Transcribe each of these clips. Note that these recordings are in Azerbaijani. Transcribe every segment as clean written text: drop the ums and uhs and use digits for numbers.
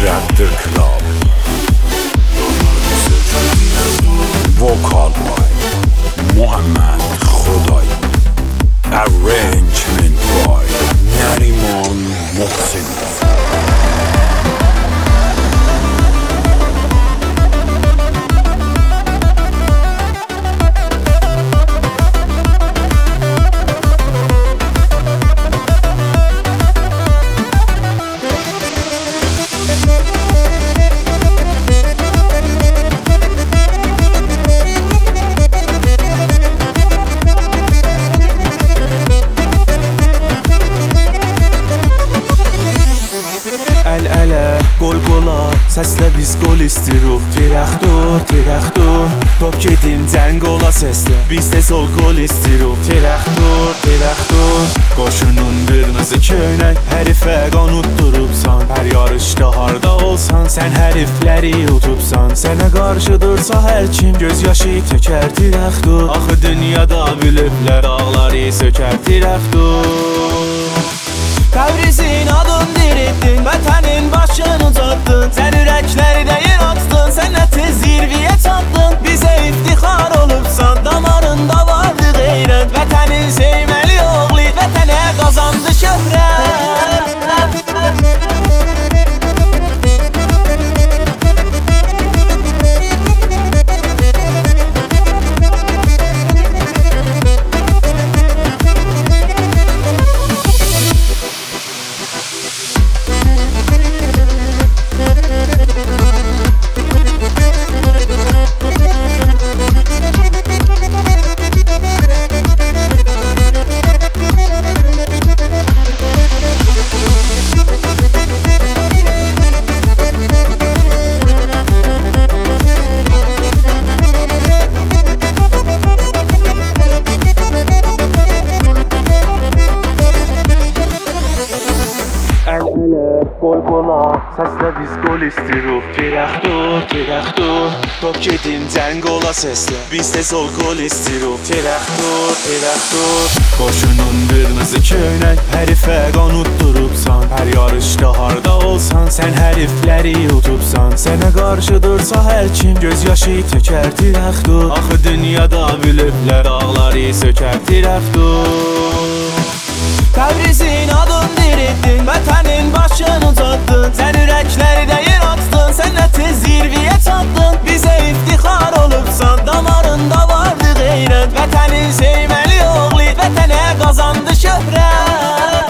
Raptor Club Vocal by Muhammad Khodai Arrangement by Nariman Mohsen Əl-ələ, qol-qola, səslə biz qol istiruq. Tirəxdur, top gedin, cəng ola səslə. Biz də sol qol istiruq. Tirəxdur, qoşunun qırmızı köynək. Hərifə qanutdurubsan, hər yarışda harda olsan. Sən hərifləri utubsan, sənə qarşı dursa hər kim göz yaşı tökər. Tirəxdur, axı dünyada biliblər, dağları sökər. Tirəxdur, Təbrizin adın diritdin, vətənin başını uzattın. Sən ürəklərdə yer açdın, sən nə tez zirviyə çatdın. Bizə iftixar olubsan, damarında vardı qeyrət. Vətənin sevməli oğlu, vətənə qazandı şöhrət. Əl-ələ, qol-qola, səslə biz qol istiruq. Tirəxdur, top gedin, cəng ola səslə. Biz də sol qol istiruq. Tirəxdur, qoşunun qırmızı köynək. Hərifə qanutdurubsan, hər yarışda harda olsan. Sən hərifləri utubsan, sənə qarşı dursa hər kim göz yaşı tökər. Tirəxdur, axı dünyada biliblər, dağları sökər. Tirəxdur, Təbrizin adın diritdin, vətənin başını uzattın. Sən ürəklərdə yer açdın, sən nə tez zirviyə çatdın. Bizə iftixar olubsan, damarında vardı qeyrət. Vətənin sevməli oğlu, vətənə qazandı şöhrət.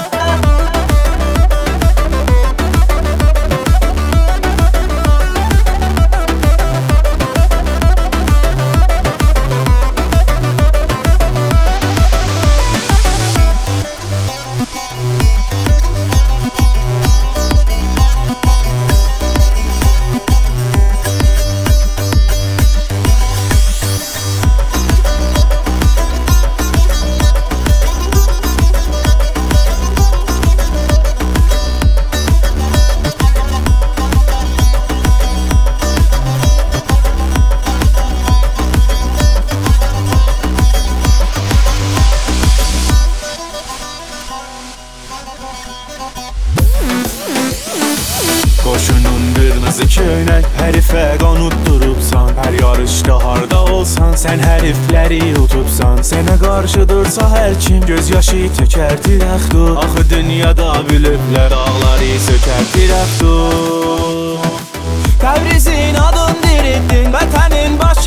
Qoşunun qırmızı köynək, hərifə qanutdurubsan. Hər yarışda harda olsan, sən hərifləri utubsan. Sənə qarşı dursa hər kim göz yaşı tökər. Tirəxdur, axı dünyada biliblər, dağları sökər. Tirəxdur, Təbrizin adın diritdin, vətənin başını